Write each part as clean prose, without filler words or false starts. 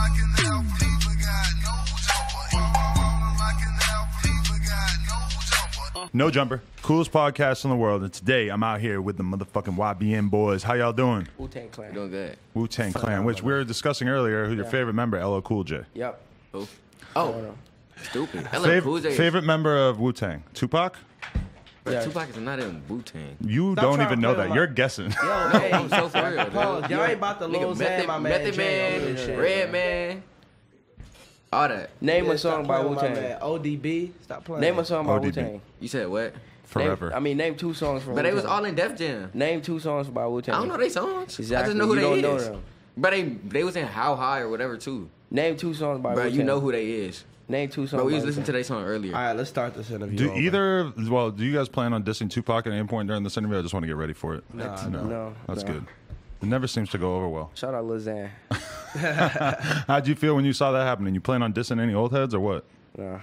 No Jumper, coolest podcast in the world, and today I'm out here with the motherfucking YBN boys. How y'all doing? Wu-Tang Clan. Doing good. Wu-Tang Clan, which we were discussing earlier. Who's your favorite member? LL Cool J. Yep. Who? Oh, stupid. Cool J. Favorite member of Wu-Tang? Tupac? But Yeah. Tupac is not in Wu-Tang. You Stop don't trying even to know play that. with You're my- guessing. Yo, hey, I'm so for real, Pause. dude. Y'all ain't about to lose Method, my man. Method Jay over this Man, shit. Red Man, all that. Name Yeah, a song stop by playing with my Wu-Tang. man. ODB. Stop playing. Name a song by ODB. Wu-Tang. You said what? Forever. Name 2 songs from But they Wu-Tang. was all in Def Jam. Name 2 songs by Wu-Tang. I don't know they songs. I Exactly. just know who You they don't know is. them. But they was in How High or whatever too. Name 2 songs by Bro, Wu-Ang. you know who they is. Name 2 songs Bro, we by was listening to Wu-Tang. their song earlier. All right, let's start this interview. Do over. do you guys plan on dissing Tupac at any point during this interview? I just want to get ready for it. No. That's no. good. It never seems to go over well. Shout out Lil Xan. How'd you feel when you saw that happening? You plan on dissing any old heads or what? No.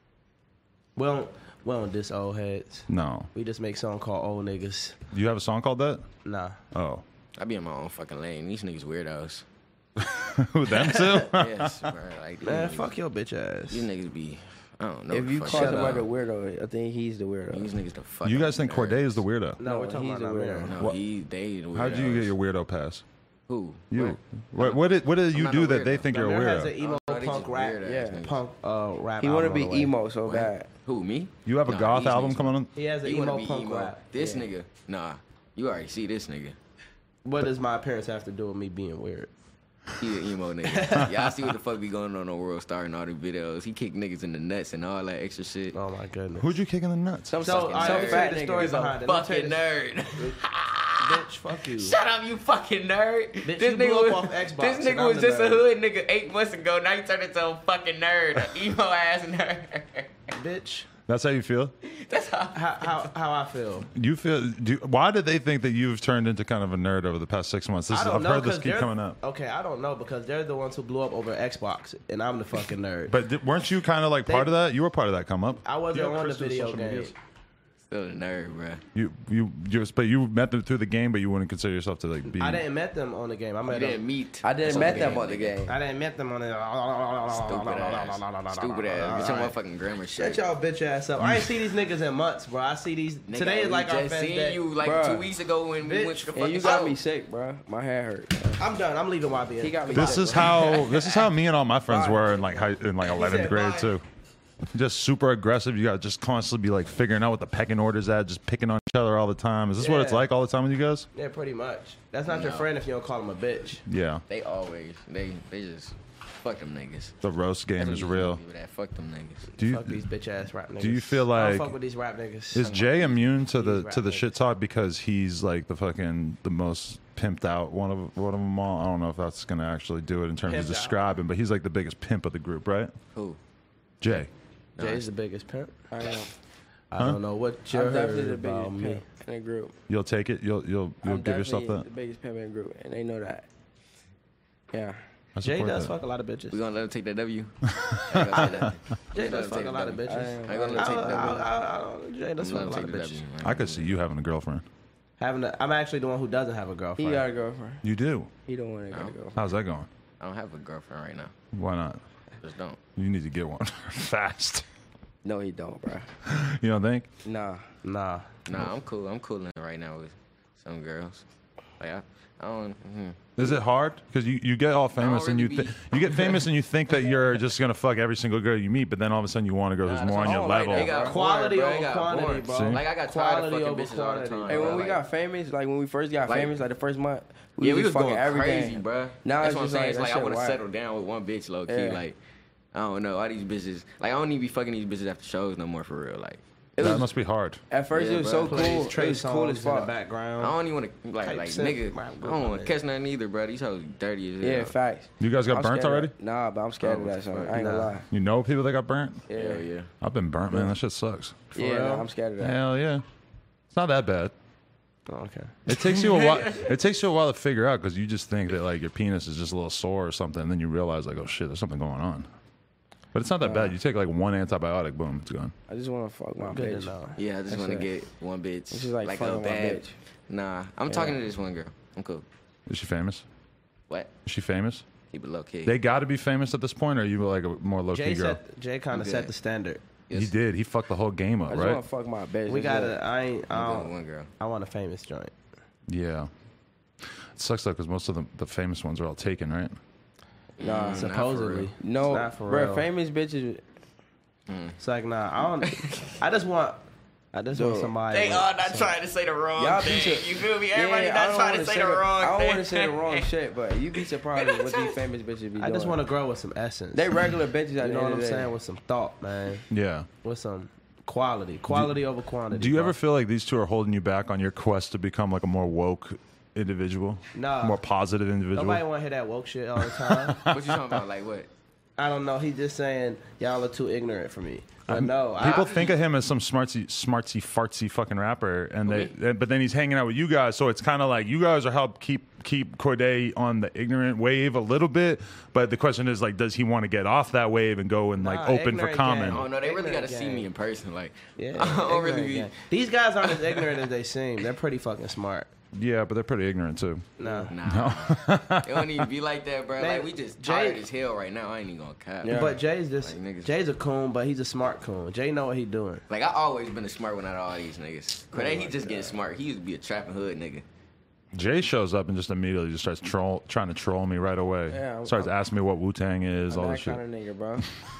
We don't diss old heads. No. We just make song called Old Niggas. Do you have a song called that? Nah. Oh. I be in my own fucking lane. These niggas weirdos. Who, them too? Yes, bro. Like, these Man, niggas- fuck your bitch ass. These niggas be, I don't know. If the you fuck call shit somebody a up. weirdo, I think he's the weirdo. These niggas the fuck. You up guys think nerds. Corday is the weirdo? No, we're talking he's about the not weirdo. weirdo. No, they the weirdos. How'd you get your weirdo pass? Who? You. What did you not do no that they weirdo. think you're a Remember has weirdo? an emo Oh, they punk just rap. weird ass Yeah. niggas. Punk rap. He want to album be on the way. emo so What? bad. Who, me? You have a Nah, goth these album niggas- coming on? He has an You wanna emo be punk emo? rap. This Yeah. nigga, nah. You already see this nigga. What does my appearance have to do with me being weird? He an emo nigga. Y'all see what the fuck be going on World Star and all the videos. He kick niggas in the nuts and all that extra shit. Oh my goodness. Who'd you kick in the nuts? Some So, fucking I some tell fat you the nigga. story He's a behind it. Let me tell you fucking this- nerd. Bitch, fuck you. Shut up, you fucking nerd. Bitch, this you nigga blew was, up off Xbox this and nigga I'm was the just a nerd. hood nigga 8 months ago. Now he turned into a fucking nerd, an emo ass nerd. Bitch, That's how you feel? That's how. how I feel. You feel? Why did they think that you've turned into kind of a nerd over the past 6 months? I've heard this keep coming up. Okay, I don't know because they're the ones who blew up over Xbox, and I'm the fucking nerd. But weren't you kind of like part of that? You were part of that come up. I wasn't You have on the Krista's video social game. medias? Still a nerd, bro. But you met them through the game, but you wouldn't consider yourself to like be. I didn't met them on the game. I You met didn't them. meet. I didn't That's met on them on the game. I didn't met them on the. Stupid ass. Stupid ass. Get your motherfucking grammar shit. Shut y'all bitch ass up. I ain't see these niggas in months, bro. I see these. Nigga, Today is we like our just best seen day. you like Bruh. 2 weeks ago when we went to the And fucking you got show. me sick, bro. My hair hurt. I'm done. I'm leaving YBN. He got me This sick, is bro. how me and all my friends Bye. were in like 11th said grade bye. too. Just super aggressive. You got to just constantly be like figuring out what the pecking order's at, just picking on each other all the time. Is this what it's Yeah. like all the time with you guys? Yeah, pretty much. That's not your No. friend if you don't call him a bitch. Yeah. They always, they just, fuck them niggas. The roast game That's is what you real. do with that. Fuck them niggas. Do Fuck these you bitch ass rap niggas. do you feel I like don't fuck with these rap niggas. is Jay immune to the These to the rap shit talk because he's like the most pimped out one of them all? I don't know if that's gonna actually do it in terms of Pimped out. describing, but he's like the biggest pimp of the group, right? Who? Jay. Jay's the biggest pimp. I am. I don't know what you I'm definitely heard the biggest about me. pimp in the group. You'll take it. You'll I'm give yourself definitely that. the biggest pimp in the group, and they know that. Yeah. I Jay support does that. fuck a lot of bitches. We gonna let him take that W? I ain't gonna say that. Jay Let does him fuck take a the lot of W. bitches. I ain't gonna let him take the W. Jay does fuck a Let him lot take of the bitches. W. I could see you having a girlfriend. I'm actually the one who doesn't have a He girlfriend. got a girlfriend. You do. He don't want to No. go. How's that going? I don't have a girlfriend right now. Why not? Just don't. You need to get one fast. No, he don't, bro. You don't think? Nah. Nah. Nah, I'm cool. I'm cooling right now with some girls. Like I don't. Is it hard? Because you get all famous and really you get famous and you think that you're just gonna fuck every single girl you meet, but then all of a sudden you want a girl who's Nah, more on that's your what I don't level. like. They got Quality bored, bro. over They got quantity, bored. bro. See? Like I got tired of Quality fucking over bitches all the quantity. time. Hey, bro. when we Like, got famous, like when we first got Like- famous, like the first month, yeah, we was fucking going everything. crazy, bro. Now That's it's what I'm just saying. like, It's that like I shit want to whack. settle down with one bitch, low key. Yeah. Like I don't know, all these bitches. Like I don't need to be fucking these bitches after shows no more for real. Like It That was, must be hard. at first Yeah, it was bro. so cool. Plays It Trey was cool songs as in the fuck. background. I don't even want to like Type nigga. shit. I don't want to catch nothing either, bro. These hoes dirty as hell. Yeah, facts. You guys got I'm burnt scared of already? that. Nah, but I'm scared Oh, of that song. fuck. I ain't gonna Nah. lie. You know people that got burnt? Yeah, Hell yeah. I've been burnt, man. That shit sucks. yeah. real? Nah, I'm scared of that. Hell yeah. It's not that bad. Oh, okay. It takes you a while. It takes you a while to figure out because you just think that like your penis is just a little sore or something, and then you realize like, oh shit, there's something going on. But it's not that bad. You take like one antibiotic, boom, it's gone. I just want to fuck my Good bitch. to know. Yeah, I just That's want to it. get one bitch. It's just like a fucking my bad. bitch. Nah, I'm talking to this one girl. I'm cool. Is she famous? What? Is she famous? Keep it low key. They got to be famous at this point, or are you like a more low key girl? Jay kind of set the standard. He did. He fucked the whole game up, I just right? want to fuck my bitch. We That's gotta. it. I One girl. want a famous joint. Yeah. It sucks though, because most of the famous ones are all taken, right? Nah, Supposedly, no, it's not for bro. real. Famous bitches. It's like nah. I don't. I just want somebody. They with all not some- trying to say the wrong Y'all thing. be You feel me? Everybody I not don't trying wanna to say the wrong I don't thing. want to say the wrong shit, but you be surprised at what these famous bitches be doing. I just want to grow with some essence. They regular bitches. At You the know end what of I'm the day. saying? With some thought, man. Yeah. With some quality over quantity. Do you bro. ever feel like these two are holding you back on your quest to become like a more woke individual? Nah. More positive individual? Nobody want to hear that woke shit all the time. What you talking about? Like what? I don't know. He's just saying y'all are too ignorant for me. But no, People think of him as some smartsy, fartsy fucking rapper, and but then he's hanging out with you guys, so it's kind of like you guys are help keep Corday on the ignorant wave a little bit. But the question is like, does he want to get off that wave and go and like Nah, open for ignorant comment? Oh no, they really got to Ignorant see gang. me in person. Like, yeah, I don't really ignorant be. gang. These guys aren't as ignorant as they seem. They're pretty fucking smart. Yeah, but they're pretty ignorant too. Nah. Nah, it don't even be like that, bro. Man, Like we just Jay- tired as hell right now. I ain't even gonna cap. Yeah. But Jay's just Like, niggas- Jay's a coon, but he's a smart coon. Jay know what he doing. Like I always been a smart one out of all these niggas. Corday, he just getting smart. He used to be a trapping hood nigga. Jay shows up and just immediately just starts trying to troll me right away. Yeah, starts asking me what Wu-Tang is, all I'm this that shit. kind of nigga, bro.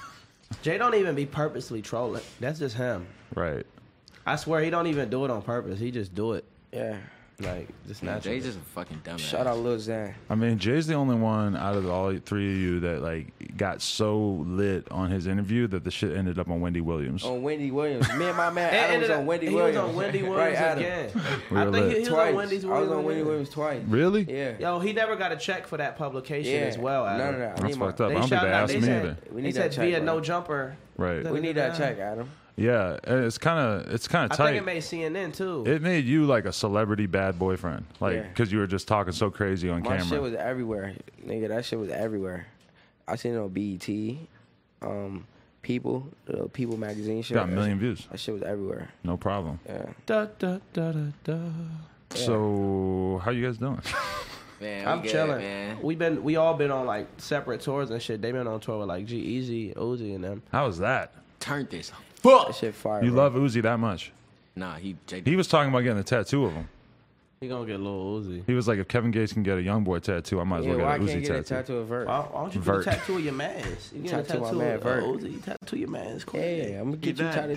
Jay don't even be purposely trolling. That's just him. Right. I swear he don't even do it on purpose. He just do it. Yeah. Like just Nah, naturally. Jay's just a fucking dumbass. Shout out Lil Xan. I mean, Jay's the only one out of all three of you that like got so lit on his interview that the shit ended up on Wendy Williams. On Wendy Williams. Me and my man It Adam ended was up- on Wendy he Williams. was on Wendy Williams Right, Adam. again. We I were think lit. he was Twice. on Wendy's I was on Williams Wendy again. Williams twice. Really? Yeah. Yo, he never got a check for that publication Yeah. as well. None Adam. of that. I That's need my- fucked up. I don't think shouted they out- asked me said, either. We They need said that check, via bro. no jumper. Right. We need that check, Adam. Yeah, and it's kind of I tight. think it made CNN too. It made you like a celebrity bad boyfriend, like Yeah. because you were just talking so crazy on My camera. shit was everywhere. Nigga, that shit was everywhere. I seen it on BET. People, the People magazine shit. Got a million views, That shit was everywhere. no problem. Yeah. Da, da, da, da, da. So how you guys doing? Man, I'm we good, chilling. man. We all been on like separate tours and shit. They been on tour with like G-Eazy, Uzi, and them. How was that? Turn this. That shit fire. You bro. love Uzi that much? Nah, He was talking about getting a tattoo of him. He gonna get Lil Uzi. He was like, if Kevin Gates can get a young boy tattoo, I might as Yeah, well why I get a can't Uzi get a tattoo. tattoo of Vert? Why don't you Vert. get a tattoo of your mans? You get a Tattoo tattoo my man, of Vert. Uzi. You tattoo your mans. Cool. Yeah, I'm gonna get you tattooed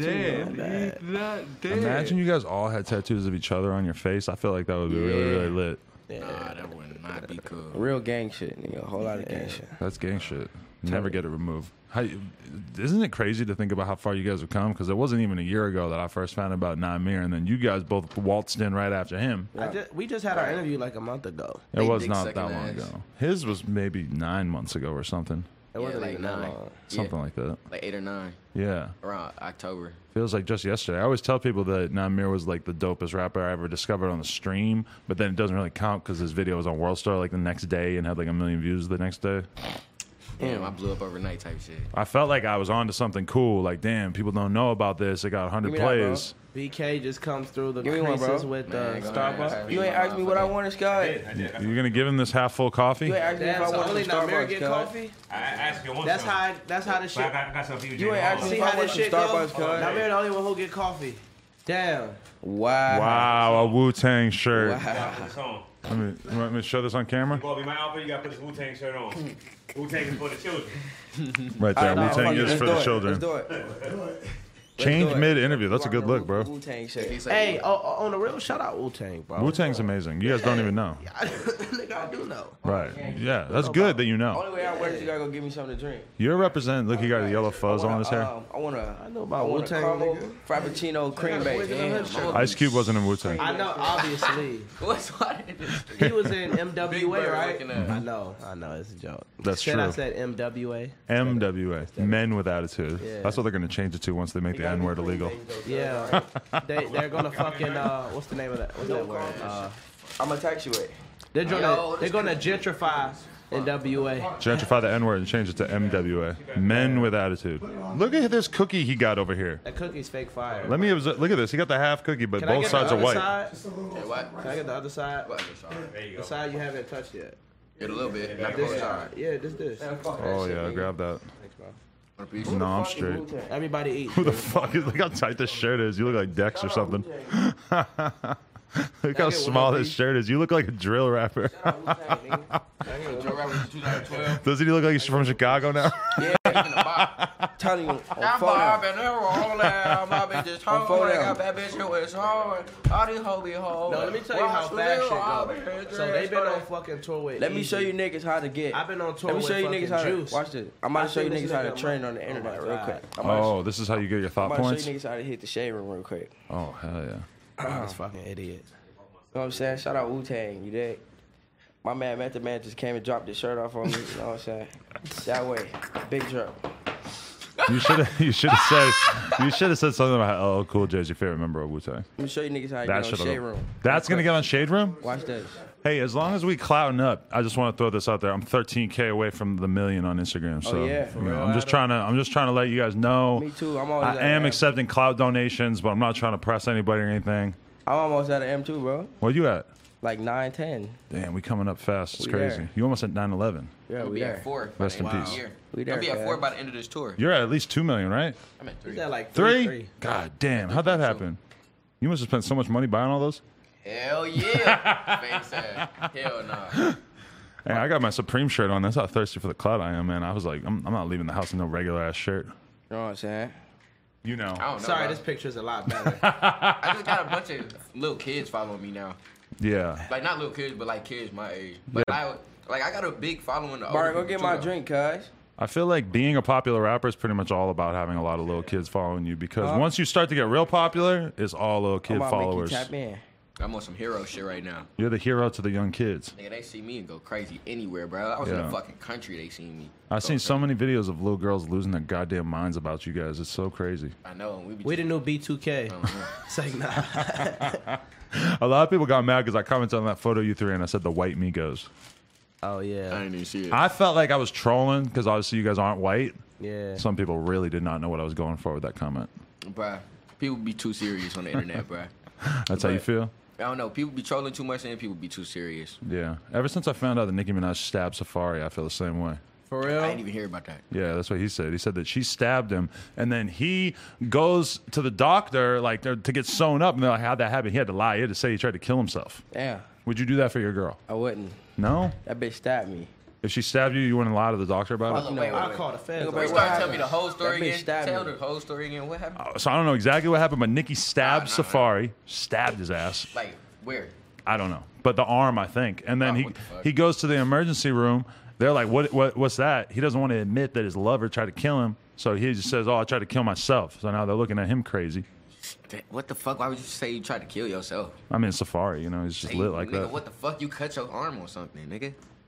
too. Imagine you guys all had tattoos of each other on your face. I feel like that would be really, really lit. Nah, that would not be cool. Real gang shit, nigga. A whole lot of gang shit. That's gang shit. Never get it removed. Isn't it crazy to think about how far you guys have come? Because it wasn't even a year ago that I first found out about Namir, and then you guys both waltzed in right after him. We just had our interview like a month ago. It Big was dick not that sucking long ass. ago. His was maybe 9 months ago or something. It wasn't like even that 9. long. Something like that. Like 8 or 9 Yeah. around October. Feels like just yesterday. I always tell people that Namir was like the dopest rapper I ever discovered on the stream, but then it doesn't really count because his video was on Worldstar like the next day and had like 1 million views the next day. Damn, I blew up overnight type shit. I felt like I was onto something cool. Like, damn, people don't know about this. It got 100 Give me that, bro. plays. BK just comes through the Give me one, creases bro. with Man, go ahead. Starbucks. You ain't asked me what I wanted, Scott. You're gonna give him this half full coffee? You ain't asked me if Damn, I so wanted only some Namir Starbucks, get Scott. coffee. I asked you one That's time. how the shit. I got some for you. You ain't asked me See if I how this wanted some shit go. Starbucks, Scott. Namir the only one who get coffee. Damn. Wow. Wow, a Wu-Tang shirt. Song. Let me, you want me to show this on camera? You gonna be my outfit? You gotta put this Wu-Tang shirt on. Wu-Tang is for the children. Right there. Alright, Wu-Tang fuck it, is let's for do the it. children. Let's do it. Change do it. mid-interview. That's a good look, bro. Wu-Tang shit. He said, Hey, on the real, shout out Wu-Tang, bro. Wu-Tang's amazing. You guys don't even know. Nigga, I do know. Right. Yeah, that's good that you know. Only way I work is you gotta go give me something to drink. You're representing. Look, he got the yellow fuzz on his hair. I want a I know about Wu-Tang, caramel nigga. frappuccino cream bake. damn, Ice Cube wasn't in Wu-Tang. I know, obviously. what's what? He was in Big MWA, Bird right? looking at. I know, it's a joke. That's Said I true. said MWA. MWA. Men with attitude. Yeah. That's what they're going to change it to once they make the N-word illegal. Yeah, they're gonna fucking what's the name of that? What's that word? I'm gonna text you it. They're gonna gentrify NWA. Gentrify the N-word and change it to MWA. Men with attitude. Look at this cookie he got over here. That cookie's fake fire. Let me look at this. He got the half cookie, but Can I both get sides the are other white. side? Hey, what? Can I get the other side? What? There you The go. side you haven't touched yet. Get a little bit. Not This this side. Yeah, this. Oh yeah, grab that. Thanks, bro. On a piece. No, I'm straight. Everybody eat. Who the fuck is? Look how tight this shirt is. You look like Dex or something. Look how small this shirt is. You look like a drill rapper. Doesn't he look like he's from Chicago now? Yeah, telling you. On That phone bar now. been there all that. My bitch is home. phone I now. got that bitch who is home. All these hoes be home. No, let me tell you how fast shit go. So they been on fucking tour with. Let me Easy. show you niggas how to get. I've been on tour Let me with show you fucking niggas how to Juice. watch this. I'm about to show you I seen niggas how to this nigga trend on- on the Oh internet my real God. quick. I'm about Oh, this is how you get your I'm thought about to points. show you niggas how to hit the shade room real quick. Oh hell yeah. Oh, this fucking idiot. You know what I'm saying? Shout out Wu-Tang, you dig? My man Method Man just came and dropped his shirt off on me. You know what I'm saying? That way, big drop. You should have said something about LL Cool J is your favorite member of Wu-Tang. Let me show you niggas how to That get on should shade room. That's gonna get on Shade Room. Watch this. Hey, as long as we clouding up, I just want to throw this out there. I'm 13K away from the million on Instagram. So yeah? For you know, real, I'm just trying to let you guys know. Me too. I'm always I at am M. accepting cloud donations, but I'm not trying to press anybody or anything. I'm almost at an M2, bro. Where you at? Like 9, 10. Damn, we coming up fast. It's We crazy. there. You almost at 9/11. Yeah, We'll we be at there. 4. Rest in by the end of peace. the year. We there, We'll be at cuz. 4 by the end of this tour. You're at least 2 million, right? I'm at 3. He's at like 3? 3. God damn, how'd that happen? You must have spent so much money buying all those. Hell yeah. Face ass. Hell nah. Hey, I got my Supreme shirt on. That's how thirsty for the cloud I am, man. I was like, I'm not leaving the house in no regular ass shirt. You know what I'm saying? You know. I don't know. Sorry, bro. this picture's a lot better. I just got a bunch of little kids following me now. Yeah. Like not little kids, but like kids my age. But I got a big following. Bart, go get my drink, cuz. I feel like being a popular rapper is pretty much all about having a lot of little kids following you because once you start to get real popular, it's all little kid I'm about to followers. make you tap in. I'm on some hero shit right now. You're the hero to the young kids. Nigga, they see me and go crazy anywhere, bro. I was in Yeah. the fucking country. They seen me. I've seen so many videos of little girls losing their goddamn minds about you guys. It's so crazy. I know. And We the new B2K. Uh-huh. It's like, nah. A lot of people got mad because I commented on that photo you threw and I said the white Migos. Oh, I yeah. didn't even see it. I felt like I was trolling because obviously you guys aren't white. Yeah. Some people really did not know what I was going for with that comment. Bruh, people be too serious on the internet, bruh. That's how you feel? I don't know. People be trolling too much and people be too serious. Yeah. Ever since I found out that Nicki Minaj stabbed Safari, I feel the same way. For I real? didn't even hear about that. Yeah, that's what he said. He said that she stabbed him, and then he goes to the doctor like to get sewn up, and they're like, how'd that happen? He had to lie. He had to say he tried to kill himself. Damn, Would you do that for your girl? I wouldn't. No? That bitch stabbed me. If she stabbed you, you wouldn't lie to the doctor about Hold it? on, wait. I'll call the feds. Nigga, You What start telling happened? me the whole story That bitch again. stabbed Tell me. the whole story again. What happened? So I don't know exactly what happened, but Nicki stabbed Nah. Safari, stabbed his ass. Like where? I don't know, but the arm, I think. And then Oh, what the fuck? he goes to the emergency room. They're like, what's that? He doesn't want to admit that his lover tried to kill him, so he just says, oh, I tried to kill myself. So now they're looking at him crazy. What the fuck? Why would you say you tried to kill yourself? I mean, Safari, you know, he's just Hey, lit like nigga, that. what the fuck? You cut your arm or something, nigga?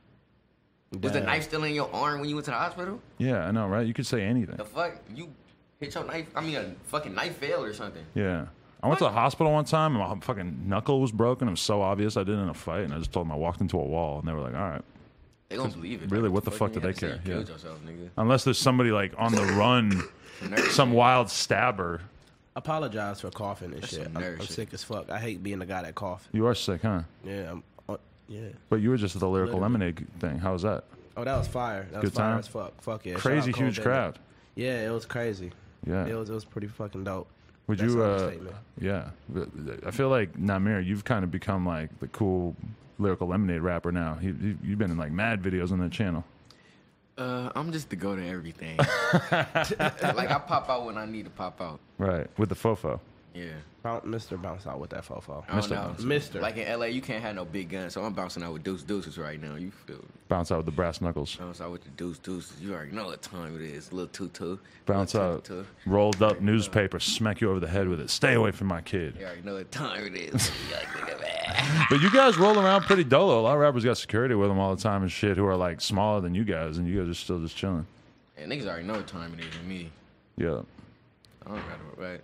Was the knife still in your arm when you went to the hospital? Yeah, I know, right? You could say anything. The fuck? You hit your knife? I mean, a fucking knife fell or something. Yeah. I went to the hospital one time and my fucking knuckle was broken. It was so obvious I did it in a fight, and I just told them I walked into a wall, and they were like, all right. They don't believe it. Really, Like, what the fuck you did they had to say care? You Yeah. killed yourself, nigga. Unless there's somebody like on the run, some wild stabber. Apologize for coughing and shit. some I'm nerd shit. sick as fuck. I hate being the guy that cough. You are sick, huh? Yeah. Yeah. But you were just at the Lyrical Literally. Lemonade thing. How was that? Oh, that was fire. That was Good fire time? as fuck. Fuck yeah. Shout Crazy out Cole huge Bennett. crowd. Yeah, it was crazy. Yeah. It was pretty fucking dope. Would That's you? an understatement. Yeah. I feel like Namir, you've kind of become like the cool Lyrical Lemonade rapper now. You've been in like mad videos on that channel. I'm just the go to everything. Like I pop out when I need to pop out. Right. With the fofo. Yeah. Mr. Bounce out with that fofo. I don't Mr. know. Bounce. Mr. Like in LA, you can't have no big guns, so I'm bouncing out with deuces right now. You feel me? Bounce out with the brass knuckles. Bounce out with the deuces. You already know what time it is. Little tutu. Bounce Little out. tutu. Rolled up newspaper. Smack you over the head with it. Stay away from my kid. You already know what time it is. You like, nigga, man. But you guys roll around pretty dolo. A lot of rappers got security with them all the time and shit who are like smaller than you guys, and you guys are still just chilling. And niggas already know what time it is with me. Yeah. I don't gotta, right?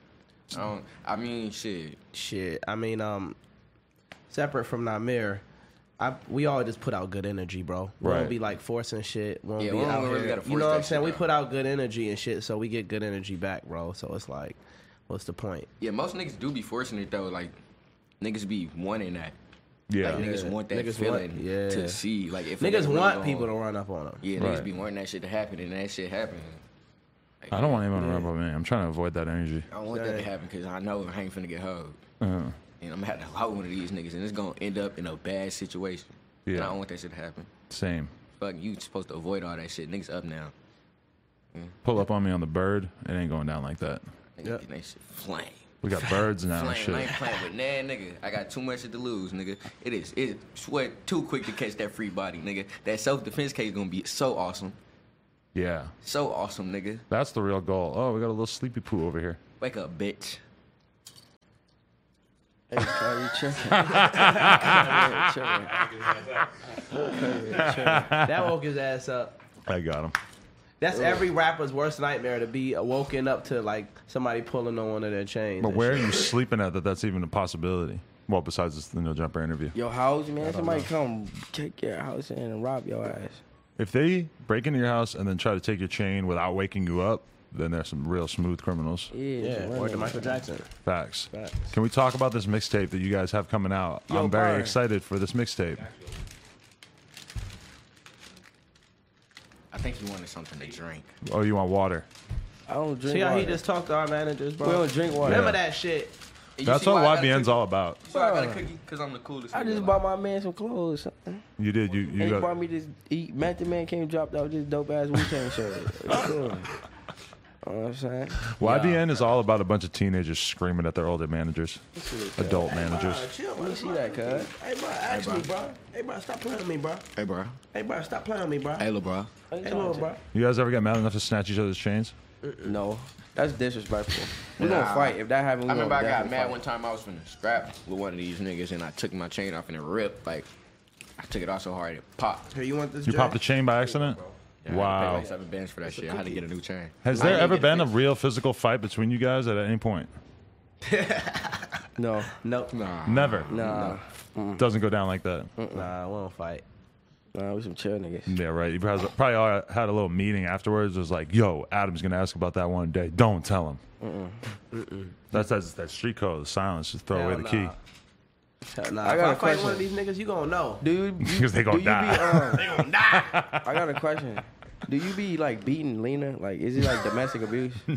I mean, shit. Shit. I mean, separate from Namir, we all just put out good energy, bro. We Right. don't be like forcing shit. We don't Yeah, be we don't out really here. gotta You force know what that I'm saying? shit We out. put out good energy and shit, so we get good energy back, bro. So it's like, what's the point? Yeah, most niggas do be forcing it though. Like, niggas be wanting that. Yeah. Like niggas want that Niggas feeling want- yeah. to see. Like if a Niggas nigga really want go people to hard. run up on them. Yeah, Right. niggas be wanting that shit to happen, and that shit happen. Like, I don't want anyone to run up on me. I'm trying to avoid that energy. I don't want that to happen because I know I ain't finna get hugged. Uh-huh. And I'm gonna have to hold one of these niggas, and it's gonna end up in a bad situation. And Yeah. I don't want that shit to happen. Same. Fuck, you supposed to avoid all that shit. Niggas up now. Pull up on me on the bird. It ain't going down like that. Niggas Yep. getting that shit flame. We got birds now and Flame. shit. I ain't playing with nigga. I got too much shit to lose, nigga. It's sweat too quick to catch that free body, nigga. That self-defense case gonna be so awesome. Yeah. So awesome, nigga. That's the real goal. Oh, we got a little sleepy poo over here. Wake up, bitch. Hey, Cody, tripping. That woke his ass up. I got him. That's every rapper's worst nightmare, to be woken up to like somebody pulling on one of their chains. But and where are shit. you sleeping at that's even a possibility? Well, besides this No Jumper interview. Your house, man. Somebody come kick your house in and rob your ass. If they break into your house and then try to take your chain without waking you up, then they're some real smooth criminals. Yeah, Yeah, or the Michael Jackson. Facts. Facts. Can we talk about this mixtape that you guys have coming out? Yo, I'm very Byron. excited for this mixtape. I think he wanted something to drink. Oh, you want water? I don't drink See how water. he just talked to our managers, bro? We don't drink water. Remember Yeah. that shit? You That's see what why I got a YBN's cookie? all about. So I got a Bruh. cookie because I'm the coolest. I nigga just alive. bought my man some clothes. Son. You did. You And he got. brought me this. Method Man came dropped out this dope ass Wu-Tang shirt. It's cool. You know what I'm saying? YBN is all about a bunch of teenagers screaming at their older managers, adult managers. Chill, Let me see that, cuz. Hey, bro, ask me, bro. Hey, bro, stop playing with me, bro. Hey, bro. Hey, bro, stop playing with me, bro. Hey, little bro. Hey, little bro. You guys ever get mad enough to snatch each other's chains? No, that's disrespectful. We Nah. gonna fight if that happens. I remember I got mad one time I was finna scrap with one of these niggas and I took my chain off and it ripped. Like, I took it off so hard it popped. Here, you want this? You Jay? popped the chain by accident? Yeah, I Wow. had to pay like 7 bands for that shit. I had to get a new chain. Has I there didn't ever get been a fixed. real physical fight between you guys at any point? No, Nope. Nah. Never. nah, Doesn't go down like that. Nah, we won't fight. nah. We some chill niggas. Yeah, right. You probably all had a little meeting afterwards. It was like, yo, Adam's going to ask about that one day. Don't tell him. That's that street code, the silence. Just throw away Hell the key. nah. Nah, I if got I a fight one of question. these niggas, you gonna know. Do you? Because they gonna do you die. Be, I got a question. Do you be like beating Lena? Like, is it like domestic abuse? No.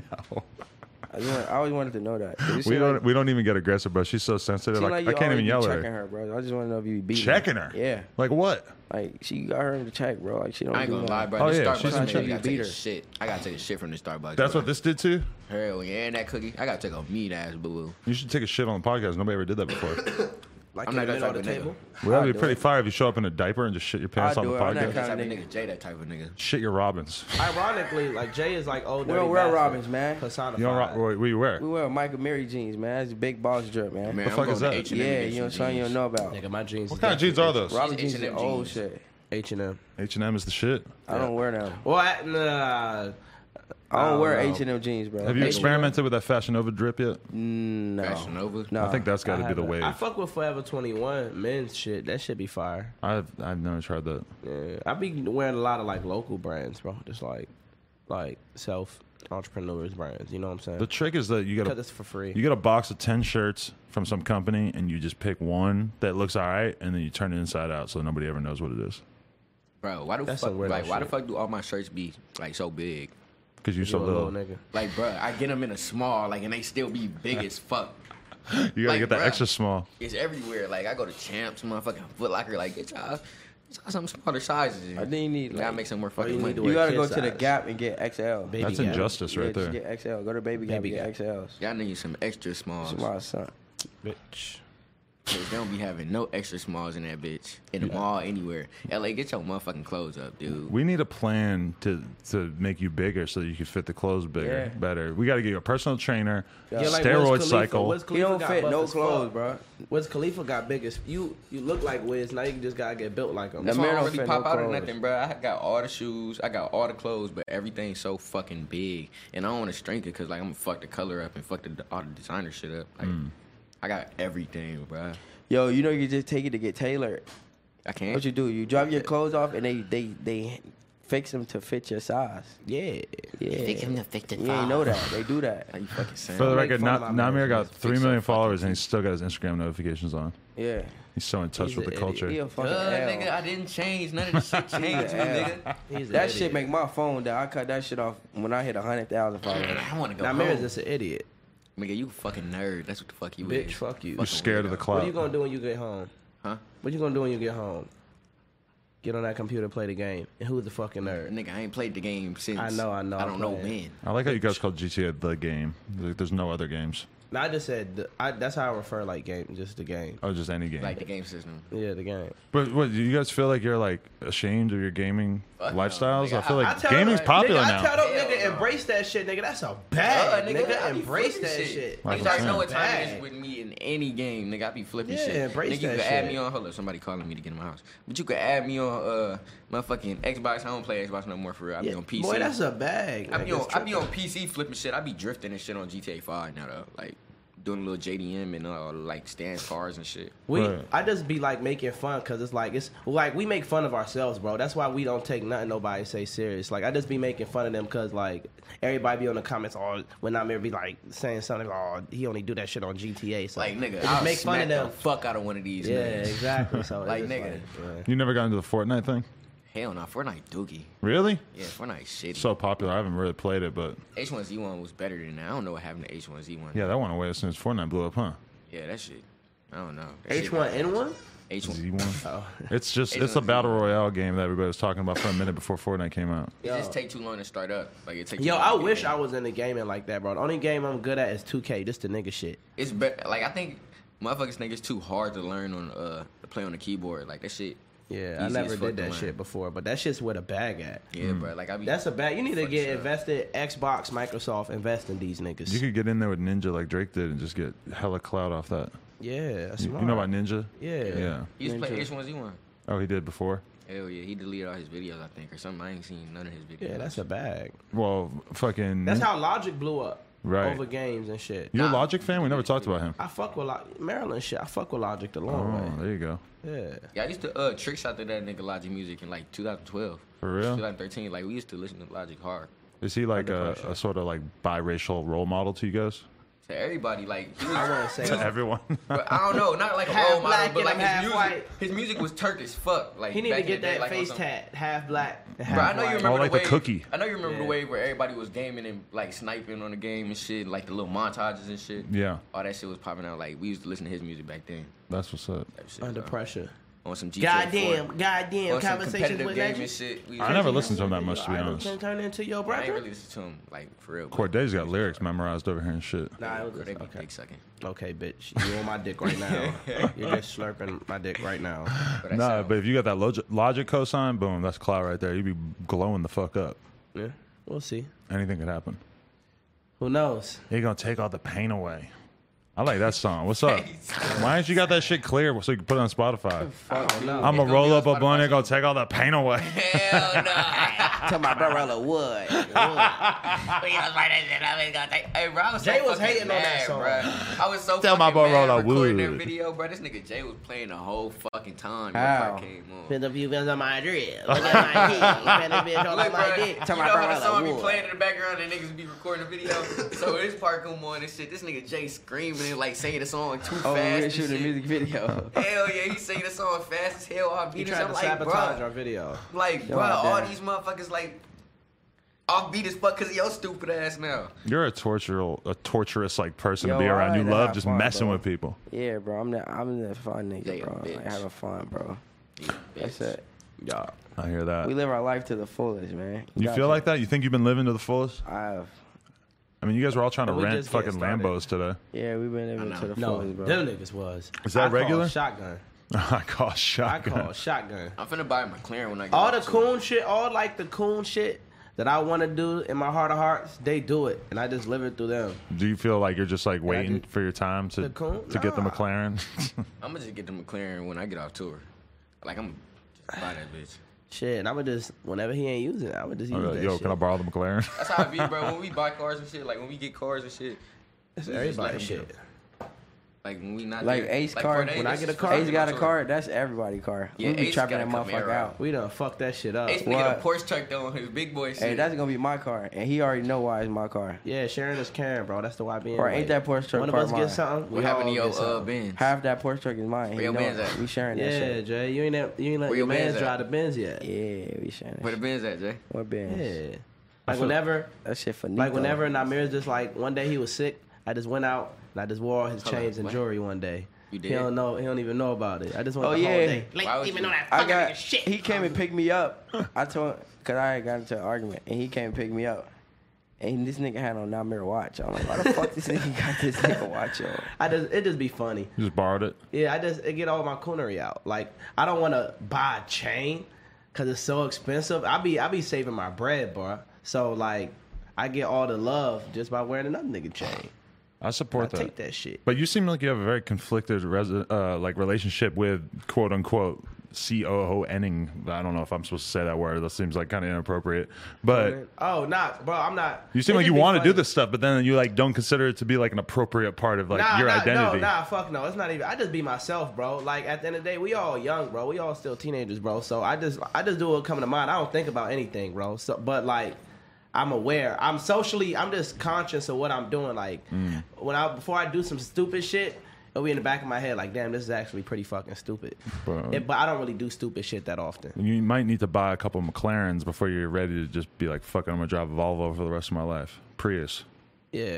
I always wanted to know that. 'Cause it We seem don't, like, we don't even get aggressive, bro. She's so sensitive. seem Like, you I can't always even be yell at checking her. her, bro. I just want to know if you be beating Checking her. her? Yeah. Like what? Like she got her in the check, bro. Like she don't. I ain't do gonna nothing. lie, bro. Oh, This yeah, Starbucks she's in nigga, check. I gotta Beat take her. a shit. I gotta take a shit from the Starbucks. That's bro. what this did too? Hell yeah, and that cookie. I gotta take a meat ass boo boo. You should take a shit on the podcast. Nobody ever did that before. Like I'm in not the that middle of type the of nigga. table. Well, that'd I'll be do pretty it. fire if you show up in a diaper and just shit your pants I'll on the do it. I'm that podcast. That type of Kinda nigga, Jay, that type of nigga. Shit your Robins. Ironically, like Jay is like old. We dirty don't wear bastard Robins, man. Personified. You don't where you wear? We wear Michael Mary jeans, man. That's a big boss drip, man. Man, The fuck I'm is going that? to H&M Yeah, and get you know some something you don't jeans. know about. Nigga, my jeans. What kind of jeans are those? Robin jeans is H&M old jeans. shit. H&M. H&M is the shit. I don't wear them. Well, nah. I don't wear know. H&M jeans, bro. Have you experimented with that Fashion Nova drip yet? No. Fashion Nova. No. I think that's got to I be the haven't. wave. I fuck with Forever 21 men's shit. That shit be fire. I've never tried that. Yeah, I be wearing a lot of like local brands, bro. Just like self entrepreneurs brands. You know what I'm saying? The trick is that you Because get it's for free. you get a box of 10 shirts from some company and you just pick one that looks all right and then you turn it inside out so nobody ever knows what it is. Bro, why the That's fuck? some weirdo Like, why the shit. fuck do all my shirts be like so big? Because you're so You a little little. nigga. Like, bro, I get them in a small, like, and they still be big as fuck. You got to Like, get that bruh. extra small. It's everywhere. Like, I go to Champs, motherfucking Foot Locker, like, get y'all some smaller sizes. I think you need, Gotta like, make some more you fucking need money. to You wear gotta kid go to the size. Gap and get XL. Baby That's Gap. injustice right Yeah, there. just get XL. Go to Baby Gap Baby and get XLs. Y'all need some extra smalls. My son. Bitch. Cause they don't be having no extra smalls in that bitch. In the mall, anywhere. LA, get your motherfucking clothes up, dude. We need a plan to make you bigger so that you can fit the clothes bigger, Yeah. better. We got to get you a personal trainer, Yeah, like, steroid Wiz Khalifa. cycle. Wiz He Khalifa don't got fit buff no as clothes, fuck. bro. Wiz Khalifa got biggest. You look like Wiz. Now you just gotta get built like him. That's The why I man don't don't really fit pop no out of clothes. nothing, bro. I got all the shoes, I got all the clothes, but everything's so fucking big, and I don't want to shrink it because like I'm gonna fuck the color up and fuck all the designer shit up. Like I got everything, bro. Yo, you know you can just take it to get tailored. I can't. What you do? You drop your clothes off and they fix them to fit your size. Yeah. Yeah. You ain't know that. They do that. How you fucking saying? For the make record, fun of my Namir man. got Fix 3 your million fucking followers and he's still got his Instagram notifications on. Yeah. He's so in touch He's with an the idiot. culture. He a fucking Nigga, L. I didn't change. None of this shit changed me, nigga. He's an That idiot. shit make my phone down. I cut that shit off when I hit 100,000 followers. I want to go Now, home. Mary's just an idiot. Nigga, you a fucking nerd. That's what the fuck you Bitch, is. fuck you. You're scared of the What clout. are you gonna do when you get home? Huh? What you gonna do when you get home? Get on that computer, play the game. And who's the fucking nerd? Nigga, I ain't played the game since. I know, I don't I'm know playing. when. I like how you guys call GTA the game. Like, there's no other games. No, I just said that's how I refer like game, just the game. Oh, just any game. Like the game system. Yeah, the game. But what, do you guys feel like you're like ashamed of your gaming Fuck no, lifestyles? nigga. I feel I like tell gaming's them, popular nigga, now. I tell them, Hell nigga, no. embrace that shit, nigga. That's a bag, nigga. I be Embrace flipping that shit. Like Niggas already I'm know what time saying. it is with me in any game. Nigga, I be flipping Yeah, shit. embrace Nigga, you that can add shit. me on. Hold up, somebody calling me to get in my house. But you can add me on motherfucking Xbox. I don't play Xbox no more for real. I be Yeah, on PC. boy, that's a bag. I be nigga. on PC flipping shit. I be drifting and shit on GTA 5 now though. Like doing a little JDM and like stand cars and shit. Right. I just be like making fun because it's like we make fun of ourselves, bro. That's why we don't take nothing nobody say serious. Like I just be making fun of them because like everybody be on the comments, oh, when I'm there be like saying something, oh, he only do that shit on GTA. So Like nigga, I just I'll make fun smack of them. the fuck out of one of these. Yeah, niggas. exactly. So it's Like, just nigga. yeah. You never got into the Fortnite thing? Hell no, Fortnite dookie. Really? Yeah, Fortnite shitty. So popular. I haven't really played it, but H1Z1 was better than that. I don't know what happened to H1Z1. yeah, that went away as soon as Fortnite blew up, huh? Yeah, that shit. I don't know. That shit- H1N1? H1. Z1. Oh. It's a battle royale game that everybody was talking about for a minute before Fortnite came out. It just take too long to start up. Like it take. Yo, too long I to get wish in. I was in the gaming like that, bro. The only game I'm good at is 2K. Just the nigga shit. It's better. Like I think motherfuckers think it's too hard to learn on to play on the keyboard. Like that shit. Yeah, I easy never as fuck did to that learn. shit before, but that shit's where the bag at. Yeah, bro. Like I be. That's a bag. You need to Fuck get sure. invested. Xbox, Microsoft, invest in these niggas. You could get in there with Ninja like Drake did and just get hella clout off that. yeah, that's You smart. know about Ninja? Yeah. Yeah. He used to play Ninja. H1Z1. Oh, he did before? Hell yeah, he deleted all his videos, I think, or something. I ain't seen none of his videos. Yeah, that's a bag. Well, fucking. That's how Logic blew up. Right. Over games and shit. You're a Nah. Logic fan? We never talked about him. I fuck with Maryland shit. I fuck with Logic the long Oh, way. there you go. Yeah. Yeah, I used to trick shot to that nigga Logic music in like 2012, For real? 2013. Like we used to listen to Logic hard. Is he like Under a pressure. sort of like biracial role model to you guys? To everybody, like he was, I wouldn't say To that. everyone? but I don't know, not like a Half role model, black but and like I'm half his white. music. His music was Turk as fuck. Like He need back to in get the day, that like, on face some- tat, half black and half Bro, I know you white. remember Oh, like the the wave. cookie. I know you remember the Yeah. wave where everybody was gaming and like sniping on the game and shit, like the little montages and shit. Yeah, All that shit was popping out. Like we used to listen to his music back then. that's what's up. That shit, Under bro. pressure. On some GTA 4. Goddamn On some conversations competitive with game and legends. shit. We I never listened to him that much, to be honest. Can turn into your I ain't brother. really listen to him like for real. but- Corday's got lyrics memorized over here and shit. Nah, it was Bro, they just, be okay. dick sucking. Okay, bitch. You on my dick right now. You're just slurping my dick right now. But that Nah, sound- but if you got that Logic cosign, boom, that's clout right there. You be glowing the fuck up. Yeah, we'll see. Anything could happen. Who knows? You're gonna take all the pain away. I like that song. What's up? Why ain't you got that shit clear so you can put it on Spotify? Fuck no. I'm gonna roll up a blunt and gonna take all the pain away. Hell no. Tell my brother Wood. Hey, bro, I was Jay so was fucking hating on that mad, song. Bro. I was so Tell my fucking boy mad Rolla recording that Wood. video, bro. This nigga Jay was playing the whole fucking time. How? Before I came on. Pin a few pins on my drip. Look at my dick. Pin a bitch on Look, my bro, dick. you Tell know my how brother the song be Wood. playing in the background and niggas be recording the video? So this part come on and shit. This nigga Jay screaming and like saying the song too Oh, fast. we're and shooting a shit. music video. Hell yeah, he singing the song fast as hell. All He beat tried I'm to like, sabotage bro. our video. Like, Yo, bro, all damn. these motherfuckers like off beat as fuck because of your stupid ass now. You're a torturous like person Yo, to be I around. like You to love have just fun, messing bro. with people. Yeah, bro. I'm the fun Yeah, nigga, bro. bitch. Like having fun, bro. Yeah, That's bitch. it. Yeah. I hear that. We live our life to the fullest, man. You Got feel like that? You think you've been living to the fullest? I have. I mean, you guys were all trying to But we rent just getting fucking started. Lambos today. Yeah, we've been living I to the No, fullest, bro. them niggas was. Is that I call regular? Shotgun. I call I shotgun. call shotgun. I'm finna buy a McLaren when I get All up the to it. coon shit, all like the coon shit that I want to do in my heart of hearts, they do it, and I just live it through them. Do you feel like you're just like I waiting do. for your time to The coon? get the Nah. McLaren? I'm gonna just get the McLaren when I get off tour. Like I'm just buy that bitch. Shit, and I would just whenever he ain't using it, I would just use I'll be like, that yo, shit. can I borrow the McLaren? That's how I be, bro. When we buy cars and shit, like when we get cars and shit, It's we just let everybody them shit. get 'em. Like when we not Like there. Ace like car. Corday, When I this get a is car, fucking Ace got a tour. car. That's everybody's car. Yeah, We be Ace trapping got that a motherfucker Camaro. out. We done fucked that shit up. Ace finna get a What? Porsche truck though on his big boy shit. Hey, that's gonna be my car, and he already know why it's my car. Yeah, sharing is caring, bro. That's the YBN. Or ain't that Porsche truck One of part us mine? get something. What We happened to all your get something. Benz? Half that Porsche truck is mine. Where He your know Benz it. at? We sharing that Yeah, shit. Jay, you ain't let Where your your Benz man at? drive the Benz yet. Yeah, we sharing Where that the shit. Benz at, Jay? What Benz? Yeah. Like whenever, That shit for Nico. like whenever Namir's just like one day he was sick. I just went out and I just wore all his Hold on, chains and what? jewelry one day. You He did? don't know. He don't even know about it. I just went Oh, the whole yeah. day. Why would you? I got. He came and picked me up. I told, cause I had got into an argument, and he came and picked me up. And this nigga had on Namir watch. I'm like, why the fuck this nigga got this nigga watch on? It just be funny. You just borrowed it. Yeah, it get all my coonery out. Like I don't want to buy a chain because it's so expensive. I be saving my bread, bro. So like, I get all the love just by wearing another nigga chain. I I support that. take that shit. But you seem like you have a very conflicted like relationship with quote unquote COONing. I don't know if I'm supposed to say that word. That seems like kind of inappropriate. But Oh, nah, bro. I'm not. you seem it like just you be want to do funny. this stuff, but then you like don't consider it to be like an appropriate part of like your identity. Nah, fuck no. It's not even. I just be myself, bro. Like at the end of the day, we all young, bro. We all still teenagers, bro. So I just do what come to mind. I don't think about anything, bro. So, but like, I'm aware. I'm just conscious of what I'm doing. Like before I do some stupid shit, it'll be in the back of my head, like, damn, this is actually pretty fucking stupid. Bro. But I don't really do stupid shit that often. You might need to buy a couple of McLarens before you're ready to just be like, fuck it, I'm gonna drive a Volvo for the rest of my life. Prius. Yeah.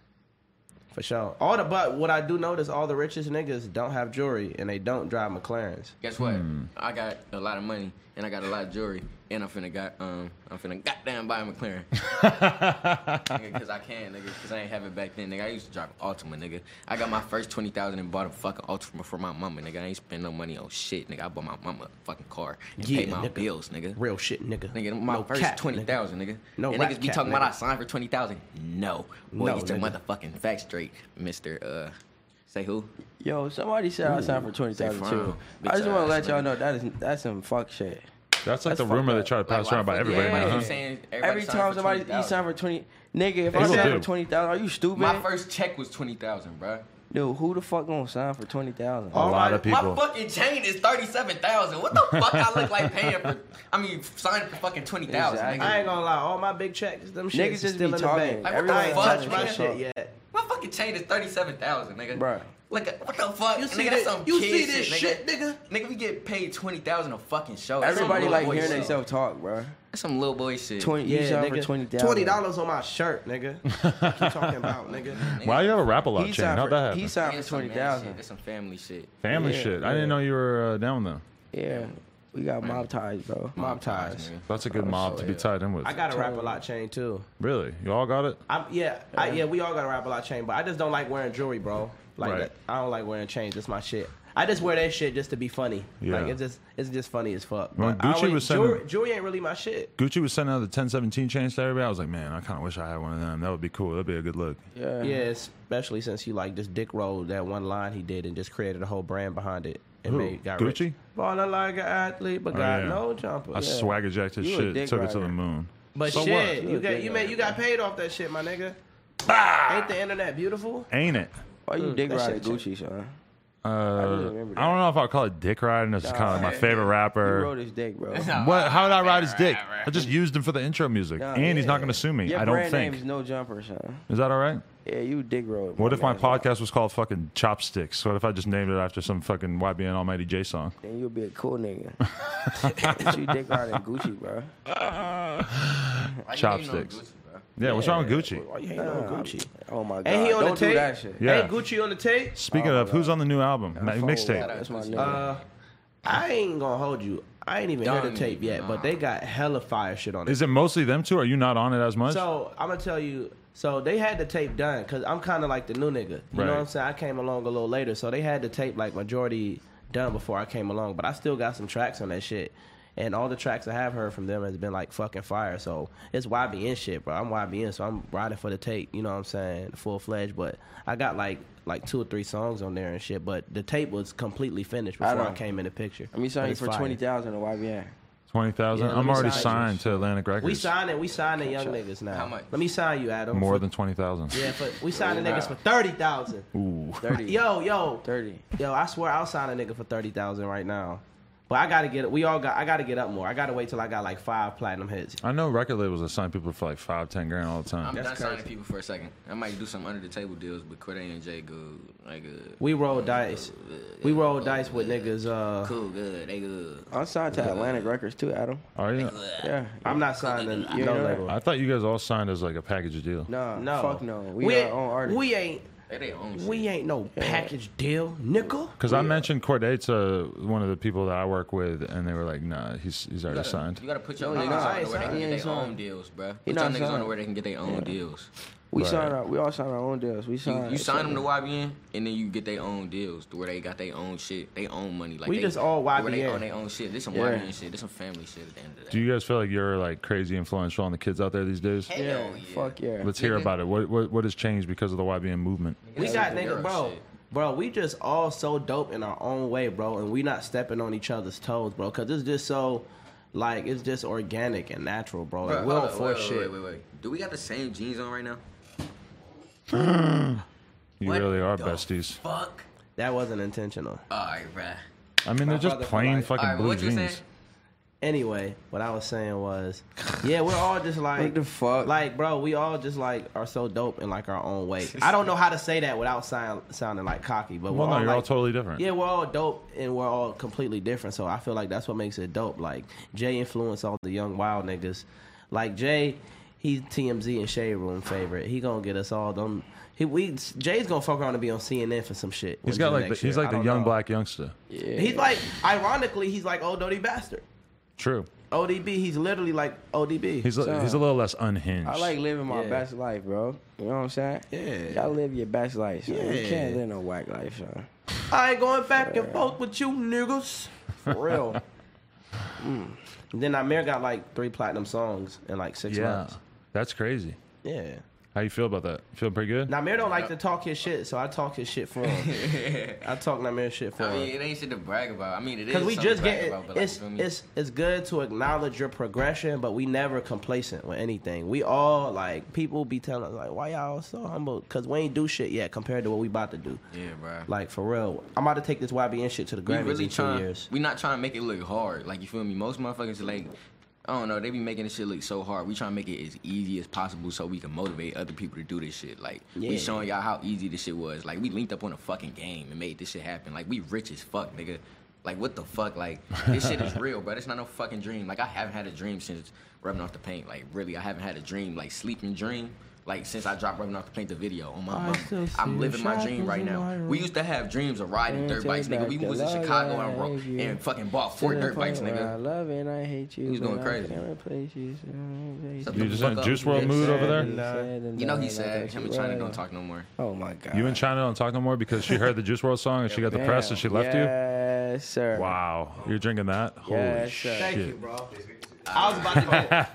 For sure. But what I do notice, all the richest niggas don't have jewelry and they don't drive McLarens. Guess what? I got a lot of money and I got a lot of jewelry and I'm finna goddamn buy a McLaren. Nigga, cause I can, nigga, cause I ain't have it back then, nigga. I used to drive an Altima, nigga. I got my first $20,000 and bought a fucking Altima for my mama, nigga. I ain't spend no money on shit, nigga. I bought my mama a fucking car and paid my nigga. bills, nigga. Real shit, nigga. Nigga, my No first cap, 20,000, nigga. No and rap niggas be cap, talking nigga. about I signed for 20,000. No, boy, No, get your nigga. motherfucking facts straight, Mister. Say who? Yo, somebody said I signed for 20,000 Say too. frown. I just Bitch want to ass, let y'all nigga. know that's some fuck shit. That's like That's the rumor fucked they up. try to pass around by why- everybody everybody now. keep Huh? saying Every signed time for somebody you 20,000. sign for 20, nigga, if I People sign do. for 20,000, are you stupid? My first check was 20,000, bro. Dude, who the fuck gonna sign for 20,000? A lot of people. My fucking chain is 37,000. What the fuck I look like paying for? I mean, signing for fucking 20,000. Exactly. I ain't gonna lie, all my big checks, them shit Niggas is just still be in the talking. bank. Like, what Everybody the fuck, I ain't touched my nigga? shit yet. My fucking chain is 37,000, nigga. Bruh. Like, what the fuck? You see nigga, that's that- some you kid see this shit, nigga? Nigga, we get paid 20,000 a fucking show. That's some Everybody little like boy hearing shit. themselves talk, bro. That's some little boy shit. 20, you signed for 20,000. $20 on my shirt, nigga. What you talking about, nigga? Why you have a Rap-A-Lot He chain? signed How'd that for, happen? he signed Yeah, for some man 20,000. shit. That's some family shit. Family Yeah, shit. I yeah. didn't know you were down though. Yeah, we got mob ties, bro. Mob ties. nigga. That's a good mob to be tied in with. I got a Rap-A-Lot chain too. Really? You all got it? We all got a Rap-A-Lot chain, but I just don't like wearing jewelry, bro. Like Right. that. I don't like wearing chains. That's my shit. I just wear that shit just to be funny. Yeah. Like it's just funny as fuck. When But I Gucci don't was sending- jewelry ain't really my shit. Gucci was sending out the 1017 chains to everybody. I was like, man, I kind of wish I had one of them. That would be cool. That'd be a good look. Yeah. Yeah, especially since he like just dick rolled that one line he did and just created a whole brand behind it and Who? got Gucci? rich. Ballin' like an athlete, but Oh, got yeah. no jumper. I swagger jacked his You a shit, dick took it to the rider. moon. But So shit, what? you got paid off that shit, my nigga. Ain't the internet beautiful? Ain't it? Why you dick that riding shit- Gucci, son? remember I don't know if I'll call it dick riding. It's kind of like my favorite You rapper. rode his dick, bro. What? How did I ride his dick? I just used him for the intro music, Nah, and he's not yeah. going to sue me. Your I don't brand think. name's No Jumper, son. Is that all right? Yeah, you dick road. What if my podcast was called fucking Chopsticks? What if I just named it after some fucking YBN Almighty J song? Then you'll be a cool nigga. But you dick riding Gucci, bro. Why you hating on Chopsticks. Gucci, bro? Yeah, what's wrong with Gucci? Why you hating on Gucci? Oh my god. Ain't he on Don't the do tape? that shit. Yeah. Ain't Gucci on the tape? Speaking of, who's on the new album? Mixtape. That's my nigga. I ain't gonna hold you. I ain't even heard the Done. tape yet, but they got hella fire shit on it. Is it mostly them two? Are you not on it as much? So I'm gonna tell you. So they had the tape done because I'm kind of like the new nigga. You Right. know what I'm saying? I came along a little later, so they had the tape like majority done before I came along. But I still got some tracks on that shit, and all the tracks I have heard from them has been like fucking fire. So it's YBN shit, bro. I'm YBN, so I'm riding for the tape. You know what I'm saying? Full fledged. But I got like 2 or 3 songs on there and shit. But the tape was completely finished before I know. came in the picture. I mean, signing It's for fire. 20,000 on YBN. 20,000. Yeah, let I'm me already sign signed to Atlantic Records. We signing young niggas now. How much? Let me sign you, Adam. More for, than 20,000. Yeah, but we signing niggas for 30,000. Ooh. 30. Yo, 30. I swear I'll sign a nigga for 30,000 right now. But I gotta get. I gotta get up more. I gotta wait till I got like 5 platinum hits. I know record labels that sign people for like 5-10 grand all the time. I'm That's done signing crazy. people for a second. I might do some under the table deals, but Corday and Jay good. Like good. We roll dice. We roll dice with niggas. Cool, good. They good. I'm signed to Atlantic Records too, Adam. Are you? Yeah. I'm not signing You no know that? label. I thought you guys all signed as like a package deal. No, No, fuck no. We our own artists. They own shit. We ain't no package deal, nickel. Because I mentioned Corday to one of the people that I work with, and they were like, "Nah, he's already signed." You gotta put your No, niggas nah, on I ain't where they signed. can He get ain't their own signed. deals, bro. He Put your not niggas on signed. where they can get their own deals. We Right. sign our. We all sign our own deals. We sign. You sign them to YBN, and then you get their own deals to where they got their own shit, their own money. Like We they, just all where they YBN. own their own shit. This some Yeah. YBN shit. This some family shit at the end of the day. Do you guys feel like you're like crazy influential on the kids out there these days? Hell Yeah. yeah. Fuck yeah. Let's hear Nigga. about it. What has changed because of the YBN movement? We Yeah, got the nigga, girl bro. shit. Bro, we just all so dope in our own way, bro, and we not stepping on each other's toes, bro, because it's just so, like, it's just organic and natural, bro. Like, Bro, we hold don't up, force shit. wait. Do we got the same jeans on right now? You What really are the besties. Fuck. That wasn't intentional. Alright, bruh. I mean, they're just brother plain like- fucking Alright, blue what you saying? jeans. Anyway, what I was saying was, yeah, we're all just like, What the fuck? like, bro, we all just like are so dope in like our own way. I don't know how to say that without sounding like cocky, but Well, we're no, you're like, all totally different. yeah, we're all dope and we're all completely different. So I feel like that's what makes it dope. Like Jay influenced all the young wild niggas. Like Jay, he's TMZ and Shade Room favorite. He gonna get us all them. Jay's gonna fuck around and be on CNN for some shit. He's got like next he's year. like I the don't young know. black youngster. Yeah. He's like, ironically, he's like old Dodie Bastard. True. ODB, he's literally like ODB. He's a little less unhinged. I like living my Yeah. best life, bro. You know what I'm saying? Yeah. Y'all live your best life, son. You Yeah. can't live no whack life, son. I ain't going back and forth with you niggas. For real. And then Amir got like 3 platinum songs in like 6 Yeah, months. that's crazy. Yeah. How you feel about that? Feel pretty good? Now Amir don't like to talk his shit, so I talk his shit for him. I talk Namir's shit for I mean, him. it ain't shit to brag about. I mean, it is. Because we something just to brag get about, but, like, it's you feel me? it's good to acknowledge your progression, but we never complacent with anything. We all like people be telling us like, why y'all so humble? Because we ain't do shit yet compared to what we about to do. Yeah, bro. Like for real, I'm about to take this YBN shit to the We Grammys really in 2 trying. years. We not trying to make it look hard. Like you feel me? Most motherfuckers like, I don't know. They be making this shit look so hard. We trying to make it as easy as possible so we can motivate other people to do this shit. Like Yeah. we showing y'all how easy this shit was. Like we linked up on a fucking game and made this shit happen. Like we rich as fuck, nigga. Like what the fuck? Like this shit is real, bro. It's not no fucking dream. Like I haven't had a dream since Rubbing Off the Paint. Like really, I haven't had a dream. Like sleeping dream. Like since I dropped Rubbing Off the Paint the video on my I mom. still see I'm living my shackles dream right in now. my room. We used to have dreams of riding dirt bikes, nigga. We was in Chicago and fucking bought 4 dirt bikes, I nigga. love it and I hate you. He was going but I crazy. can't replace you, so Shut You the just fuck in up, Juice you WRLD bitch. mood over there? You know he's sad. Him and China don't talk no more. Oh my god. You and China don't talk no more because she heard the Juice WRLD song and she got the press and she left you? Yes, sir. Wow. You're drinking that? Holy Yes, sir. Thank shit. you, bro. I was about to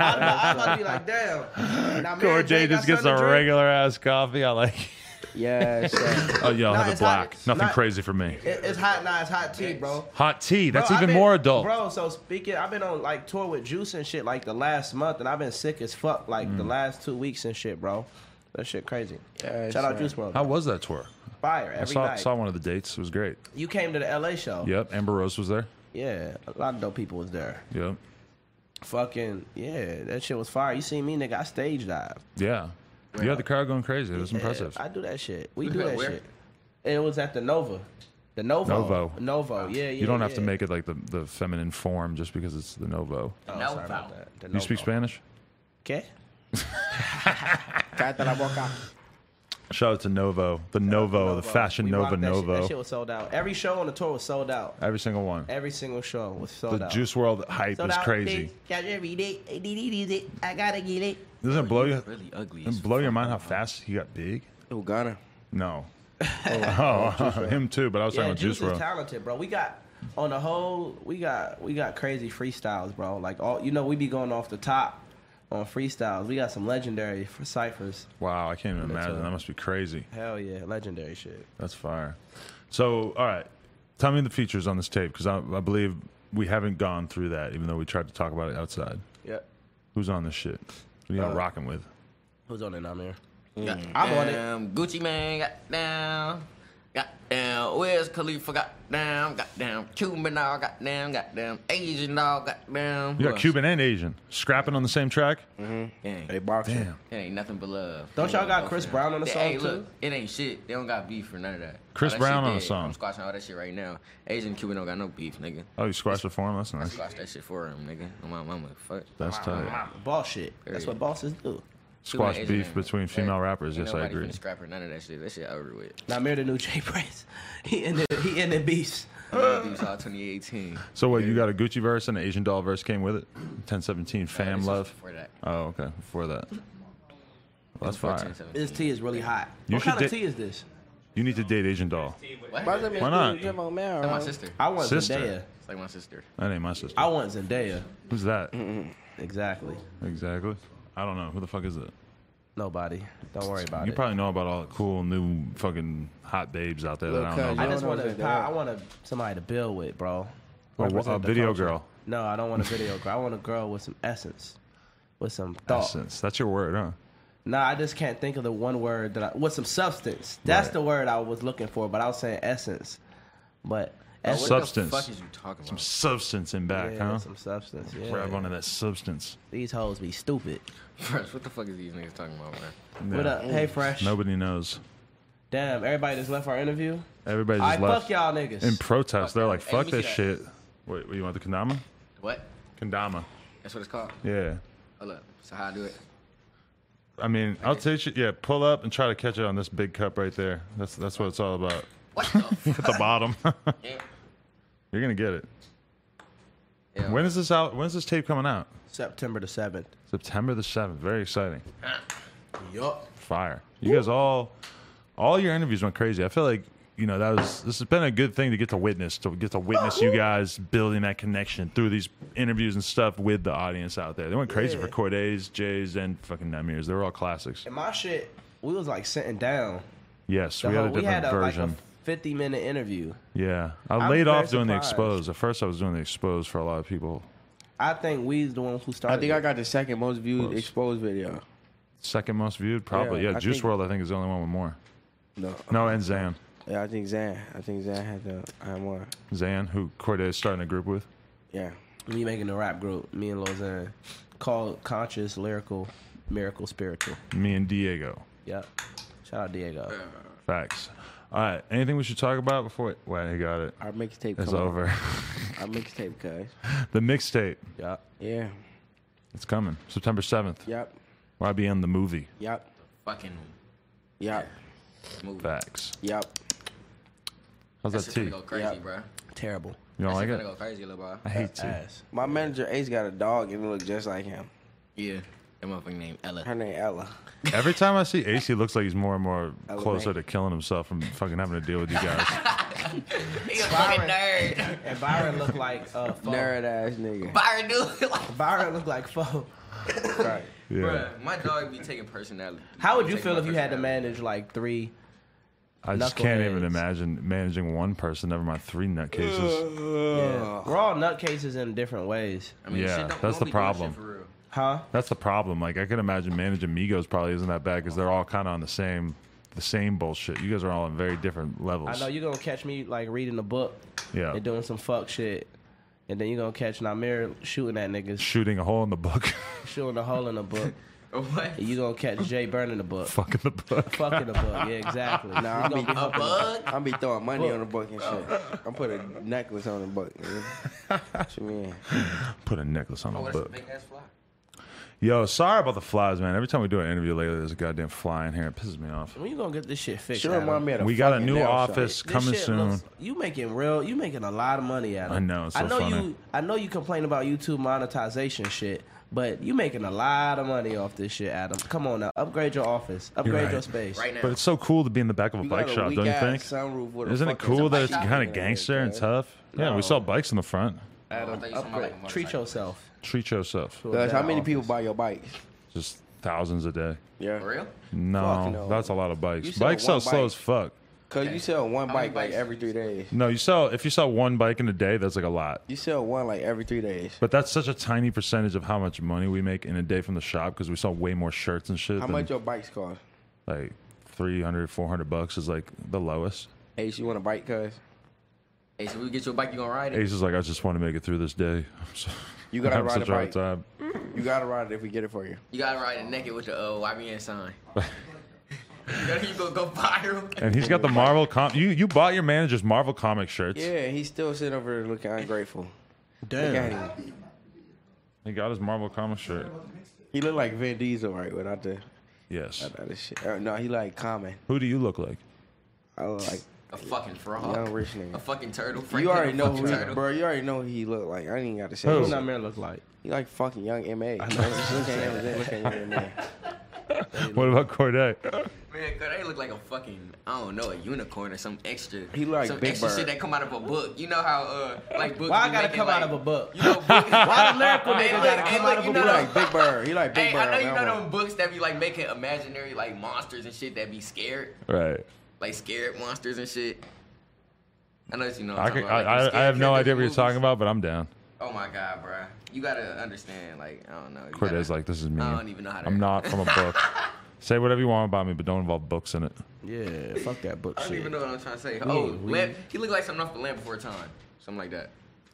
be like, damn. Now, Mary Core J J got just gets a something to drink? regular ass coffee. I like it. Yes, sir. Oh, yeah, I'll Nah, have it it's hot. black. Nothing Not- crazy for me. It's hot. Nah, it's hot tea, bro. Hot tea. That's Bro, I've even been- more adult. Bro, so speaking, I've been on like tour with Juice and shit like the last month, and I've been sick as fuck like the last 2 weeks and shit, bro. That shit crazy. Yes, Shout out sir. Juice WRLD. How was that tour? Fire I every saw, night. saw one of the dates. It was great. You came to the LA show. Yep. Amber Rose was there. Yeah, a lot of dope people was there. Yep. Fucking yeah, that shit was fire. You see me, nigga? I stage dive. Yeah. You had the crowd going crazy. It was Yeah, impressive. I do that shit. We You do got that where? shit. It was at the Nova. The Novo. Novo. Yeah. You don't have to yeah. make it like the feminine form just because it's the Novo. Oh, Novo. sorry about that. The You speak Novo. Spanish? ¿Qué? Cállate la boca. Shout out to Novo. The Novo, the Fashion We Nova rocked that shit. That Novo. shit was sold out. Every show on the tour was sold out. Every single one. Every single show was sold The out. Juice WRLD hype Sold is out. crazy. Every day. I gotta get it. Doesn't it blow you? Really ugly. Doesn't it blow your mind how fast he got big? Oh, Ghana. No. Oh, him too. But I was Yeah, talking about Juice Juice is WRLD. talented, bro. We got on the whole, we got crazy freestyles, bro. Like all, we be going off the top on freestyles. We got some legendary ciphers. Wow, I can't even That's imagine. That must be crazy. Hell yeah, legendary shit. That's fire. So, all right, tell me the features on this tape because I believe we haven't gone through that, even though we tried to talk about it outside. Yep. Who's on this shit? Who you rocking with? Who's on it, Namir? I'm on it. Gucci Man, goddamn, Wiz Khalifa, goddamn, Cuban dog, goddamn, Asian dog, goddamn. You got Cuban and Asian scrapping on the same track. Gang. They boxing. Damn. It ain't nothing but love. Don't y'all got Chris Brown on the song Hey, too? look, it ain't shit. They don't got beef for none of that. Chris All that Brown shit on the dead. song. I'm squashing all that shit right now. Asian Cuban don't got no beef, nigga. Oh, you squashed it for him. That's I nice. squash that shit for him, nigga. On my mama, fuck. That's tight. Boss shit. That's what bosses do. Squash Cuban, beef Asian, between female rappers. Ain't Yes, I nobody agree. finna scrap her, none of that shit. That shit over with. Namir the new Jay Prince. He ended beefs. These all 2018. So what? You got a Gucci verse and an Asian doll verse came with it. 1017 Fam This was Love. Before that. Oh, okay. Before that. Well, that's Before fire. 10, This tea is really hot. You What kind should of tea is this? You need to date Asian doll. What? Why not? That's my sister. I want Sister. Zendaya. It's like my sister. That ain't my sister. I want Zendaya. Who's that? Exactly. Exactly. I don't know. Who the fuck is it? Nobody. Don't worry about You it. probably know about all the cool new fucking hot babes out there that I don't know Lil' I about. just want know to. I want somebody to build with, bro. A Represent the video culture. girl. No, I don't want a video girl. I want a girl with some essence, with some thought. Essence. That's your word, huh? No, I just can't think of the one word with some substance. That's Right. the word I was looking for, but I was saying essence. But What essence, Substance. the fuck is you talking about? Substance in back, yeah, huh? some substance. Yeah. Grab onto that substance. These hoes be stupid. Fresh, what the fuck is these niggas talking about, man? What Yeah. up? Hey, Fresh. Nobody knows. Damn, everybody just left our interview. Everybody I just left fuck y'all niggas. in protest. They're like, Hey, fuck let me that see that. shit. Wait, you want the kendama? What? Kendama. That's what it's called? Yeah. Hold up. So how I do it? I mean, I'll teach you. Yeah, pull up and try to catch it on this big cup right there. That's what it's all about. What the At the bottom. Yeah. You're gonna get it. Yeah. When is this out? When's this tape coming out? September the 7th. September the 7th. Very exciting. Yup. Fire. You guys all your interviews went crazy. I feel like, this has been a good thing to get to witness you guys building that connection through these interviews and stuff with the audience out there. They went crazy for Corday's, Jay's, and fucking Namir's. They were all classics. And my shit, we was like sitting down. Yes, The we had a whole- different version. like a 50-minute interview. Yeah. I I'm laid very off doing the surprised. expose. At first I was doing the expose for a lot of people. I think we's the one who started. I think it. I got the second most viewed Close. exposed video. Second most viewed? Probably. Yeah, Yeah, I Juice think- WRLD I think is the only one with more. No. No, and Zan. Yeah, I think Zan had more. Zan, who Corday is starting a group with. Yeah. Me making the rap group, me and Lozan, called Conscious, Lyrical, Miracle, Spiritual. Me and Diego. Yep. Shout out Diego. Facts. All right. Anything we should talk about before? Well, he got it. Our mixtape It's coming. over. Our mixtape, cuz. The mixtape. Yep. Yeah. It's coming. September 7th. Yep. YBN the movie. Yep. Fucking Yep. move. Facts. Yep. How's That that shit's tea? gonna go crazy, Yep. bro. Terrible. You don't That like shit it? gonna go crazy, little boy. I hate tea. Ass. My manager Ace got a dog and it look just like him. Yeah. That motherfucking name Ella. Her name Ella. Every time I see Ace, he looks like he's more and more Ella closer May. to killing himself from fucking having to deal with you guys. He a fucking nerd. And Byron looked like Foe. Nerd ass nigga. Byron dude. Like, Byron looked like Foe. Right. Yeah. bruh, my dog be taking personality. How would He you take feel my if you had to personality. manage like 3? I just can't even Knuckleheads. imagine managing one person, never mind 3 nutcases. Yeah. We're all nutcases in different ways. I mean, Yeah, shit don't- that's don't the be doing problem. shit for real. Huh? That's the problem. Like, I can imagine managing Migos probably isn't that bad because they're all kind of on the same bullshit. You guys are all on very different levels. I know you're going to catch me like reading a book Yeah. and doing some fuck shit. And then you're going to catch Namir shooting at niggas, Shooting a hole in the book. shooting a hole in the book. What? And you're going to catch Jay burning the book. Fucking the book. Fucking the book. Yeah, exactly. Nah, He's I gonna be be A bug? I'm be throwing money on the book and shit. I'm put a necklace on the book. Nigga. What you mean? Put a necklace on Oh, the that's a book. big ass fly. Yo, sorry about the flies, man. Every time we do an interview lately, there's a goddamn fly in here. It pisses me off. When you going to get this shit fixed, Should Adam? remind me of the We got a fucking new nail shop. office This coming shit soon. looks- you making a lot of money, Adam. I know, it's so I know funny. I know you complain about YouTube monetization shit, but you making a lot of money off this shit, Adam. Come on now, upgrade your office, upgrade right. your space. Right now. But it's so cool to be in the back of a You bike got a shop, don't you weak-ass think? sunroof with a Isn't it fucking- cool that bike it's shop kind in of there, gangster and cuz. tough? Yeah, we sell bikes in the front. Adam, I thought you said upgrade. like a Treat motorcycle. yourself. Treat yourself. to a Cuz, how better many people office. buy your bikes? Just thousands a day. Yeah. For real? No, Fuck no. that's a lot of You bikes. sell Bikes sell one slow bike. as fuck. Cause you sell one How many bike like bikes every you 3 days. No, if you sell one bike in a day, that's like a lot. You sell one like every 3 days. But that's such a tiny percentage of how much money we make in a day from the shop because we sell way more shirts and shit. How than, much your bikes cost? like $300-$400 is like the lowest. Ace, you want a bike, cuz? Hey, so we get your bike, you gonna ride it? Ace is like, I just want to make it through this day. You gotta I'm ride such a a hard bike. time. You gotta ride it if we get it for you. You gotta ride it naked with the YBN sign. You gonna go viral. And he's got the Marvel You bought your manager's Marvel comic shirts. Yeah, he's still sitting over there looking ungrateful. Look at Damn. him. He got his Marvel comic shirt. He look like Vin Diesel, right? Without the Yes. shit. No, he like Common. Who do you look like? I look like A fucking frog. young rich A nigga. fucking turtle. You already know fucking who, turtle. bro. You already know who he look like. I ain't even got to say. Who? What He that man look like? like fucking young M.A. I know. Look at him. Look at young M.A. What about Corday? Man, God, they look like a fucking, I don't know, a unicorn or some extra. He look like some Big extra Bird. shit that come out of a book. You know how like books. Why I be gotta making, come like, out of a book? You know, books. Why the lyrical Hey, nigga look, gotta hey, come look, out of you a know He book? like Big Bird. He like Big Hey, Bird. I know you on know that one. them books that be like making imaginary like monsters and shit that be scared, Right. like scared monsters and shit. I know that you know. What I, I'm can, talking about, like, them I scared have no characters idea in what you're movies. talking about, but I'm down. Oh my god, bro, you gotta understand. Like, I don't know. You Corday's gotta- like, this is me. I don't even know how to. I'm not from a book. Say whatever you want about me, but don't involve books in it. Yeah, fuck that book I don't shit. even know what I'm trying to say. We Oh, ain't- we- Lamp, he looked like something off the Land Before Time, something like that.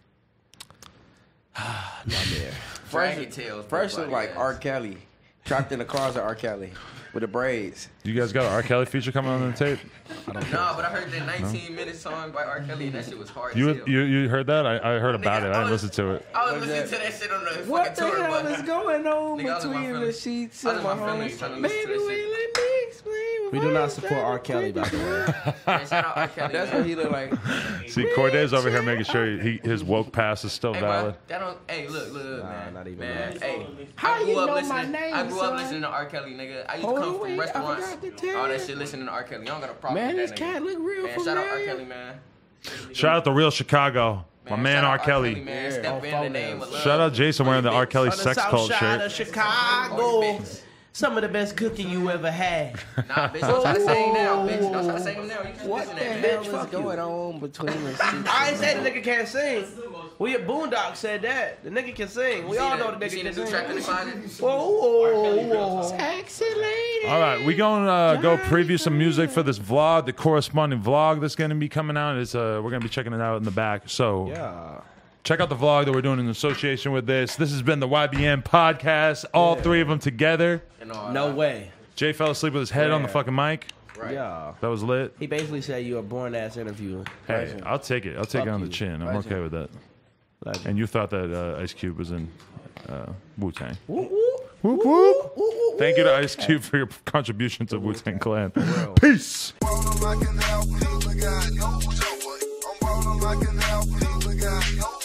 Not there. Dragon Tales. First body look like ass. R. Kelly. Trapped in the closet, R. Kelly. With the braids. You guys got an R. Kelly feature coming on the tape? No, but I heard that 19-minute song by R. Kelly, and that shit was hard as You hell. you heard that? I heard about Nigga, it. I didn't listen to it. I was listening to that shit on the What fucking the tour hell bus. is going on Nigga, I was in my between the feelings. sheets I was and in my my feelings homes? trying to listen to Baby, this wait, shit. let me explain. We do not support R. Kelly, by the way. Man, shout out R. Kelly. That's man. what he look like. See, Corday's over here making sure his woke pass is still Hey, valid. bro, that don't. Hey, look, Nah, man. not even man, that. hey, How I grew you up know listening. my name, I grew up son? listening to R. Kelly, nigga. I used Hold to come on, from wait, I restaurants, forgot to tell all that you. shit, listening to R. Kelly. I don't got a problem Man, with this that nigga. cat look real Man, shout out R. familiar. Kelly, man. Shout out to Real Chicago, my man shout out R. Kelly. man. Yeah. Step Oh, in the phone name names. of love. Shout out Jason wearing the R. Kelly On the sex south cult side of shirt. Chicago. Some of the best cooking you ever had. Nah, bitch, don't try to sing now, bitch. Don't try to sing now. You just What listen the to hell that, is bitch. fuck you. going on between the sheets? I ain't say the nigga can't sing. We at Boondock said that. The nigga can sing. We all know the You nigga seen the can new track in the sing. closet? Whoa. Sexy lady. All right, we gonna go preview some music for this vlog, the corresponding vlog that's gonna be coming out. Is we're gonna be checking it out in the back. So Yeah. check out the vlog that we're doing in association with this. This has been the YBN podcast, all three of them together. And all No that. way. Jay fell asleep with his head on the Yeah. fucking mic. Right. Yeah. That was lit. He basically said you a born ass interviewer. Hey, I'll take it. I'll take it Fuck on the you. chin. I'm Legend. okay with that. Legend. And you thought that Ice Cube was in Wu Tang. Whoop, whoop. Whoop whoop. Thank you to Ice Cube for your contribution to Wu Tang Clan. Peace. Ballin' like an alpha, God, no joke. I'm ballin' like an alpha, God, no